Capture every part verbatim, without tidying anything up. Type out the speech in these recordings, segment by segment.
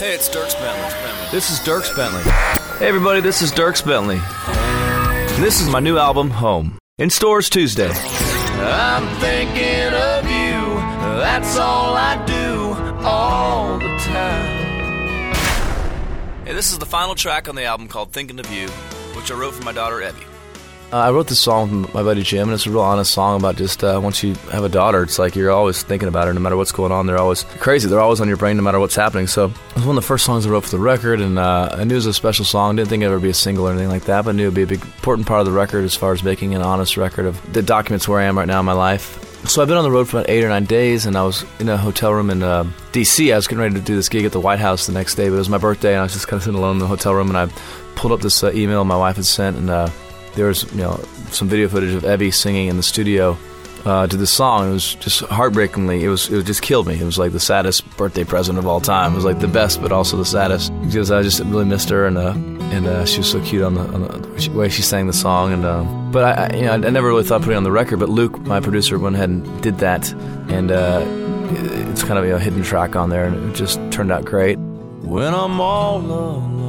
Hey, it's Dierks Bentley. This is Dierks Bentley. Hey, everybody, this is Dierks Bentley. And this is my new album, Home. In stores Tuesday. I'm thinking of you. That's all I do all the time. Hey, this is the final track on the album called Thinking of You, which I wrote for my daughter, Evie. Uh, I wrote this song with my buddy Jim, and it's a real honest song about just uh, once you have a daughter, it's like you're always thinking about her no matter what's going on. They're always crazy. They're always on your brain no matter what's happening. So it was one of the first songs I wrote for the record, and uh, I knew it was a special song. Didn't think it would ever be a single or anything like that, but I knew it would be a big, important part of the record as far as making an honest record of that documents where I am right now in my life. So I've been on the road for about eight or nine days, and I was in a hotel room in uh, D C I was getting ready to do this gig at the White House the next day, but it was my birthday, and I was just kind of sitting alone in the hotel room, and I pulled up this uh, email my wife had sent, and uh, there was, you know, some video footage of Evie singing in the studio uh, to this song. It was just heartbreakingly, it was it just killed me. It was like the saddest birthday present of all time. It was like the best, but also the saddest, because I just really missed her, and uh, and uh, she was so cute on the, on the way she sang the song. And um, but I, I, you know, I never really thought putting it on the record. But Luke, my producer, went ahead and did that, and uh, it's kind of, you know, a hidden track on there, and it just turned out great. When I'm all alone,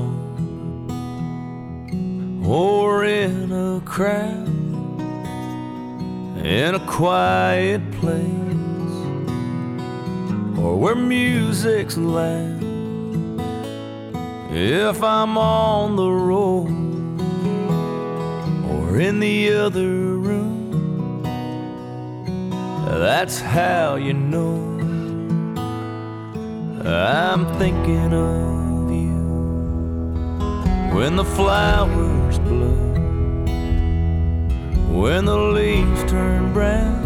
or in a crowd, in a quiet place, or where music's loud, if I'm on the road or in the other room, that's how you know I'm thinking of you. When the flowers bloom, when the leaves turn brown,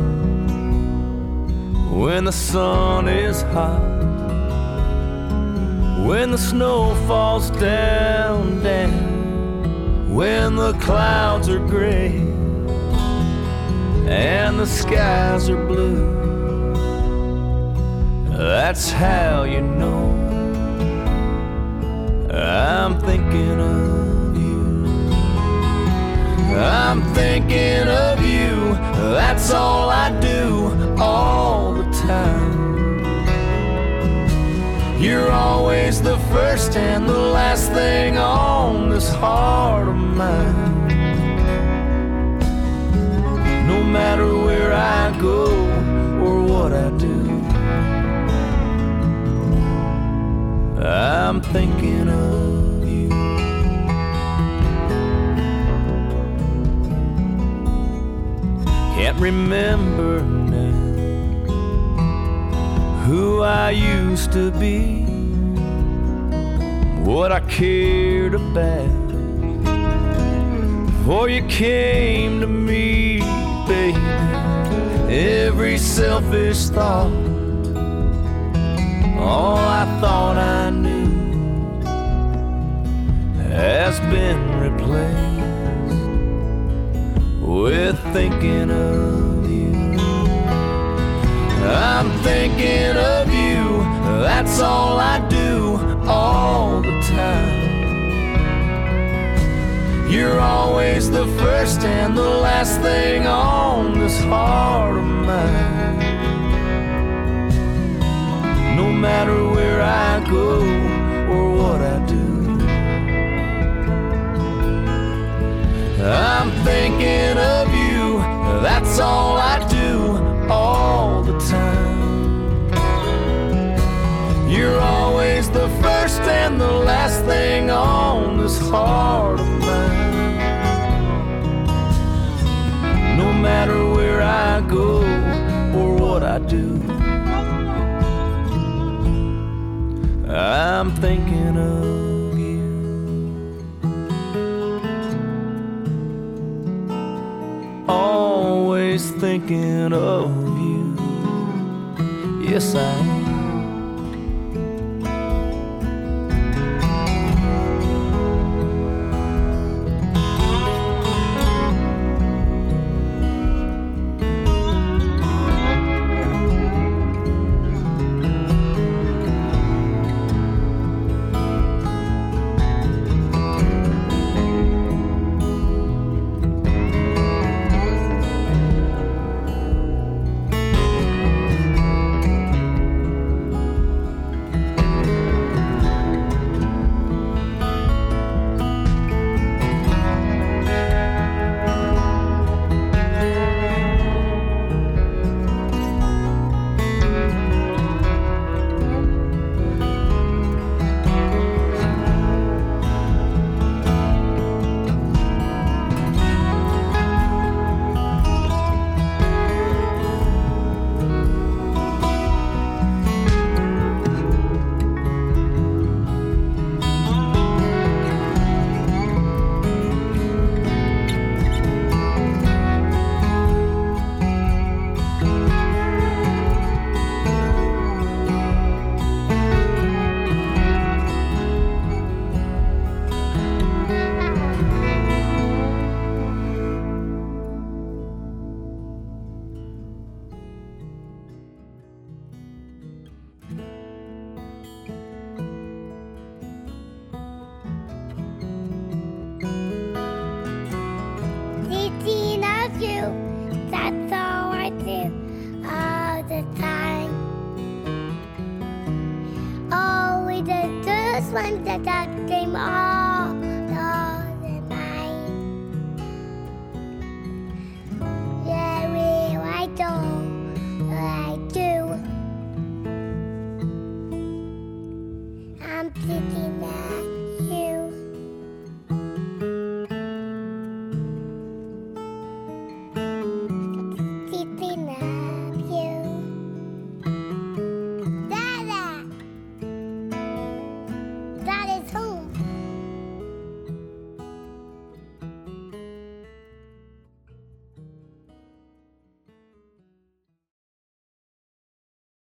when the sun is hot, when the snow falls down, down, when the clouds are gray and the skies are blue, that's how you know I'm thinking of you. I'm thinking of you. That's all I do all the time. You're always the first and the last thing on this heart of mine. No matter where I go or what I do, I'm thinking of you. Can't remember now who I used to be, what I cared about before you came to me, baby. Every selfish thought, all I thought I knew, has been replaced with thinking of you. I'm thinking of you. That's all I do all the time. You're always the first and the last thing on this heart of mine. No matter where I go or what I do, I'm thinking of you. That's all I do all the time. You're always the first and the last thing on this heart of mine. No matter where I go or what I do, I'm thinking of you. Always thinking of you. Yes, I am. the slime attack came on.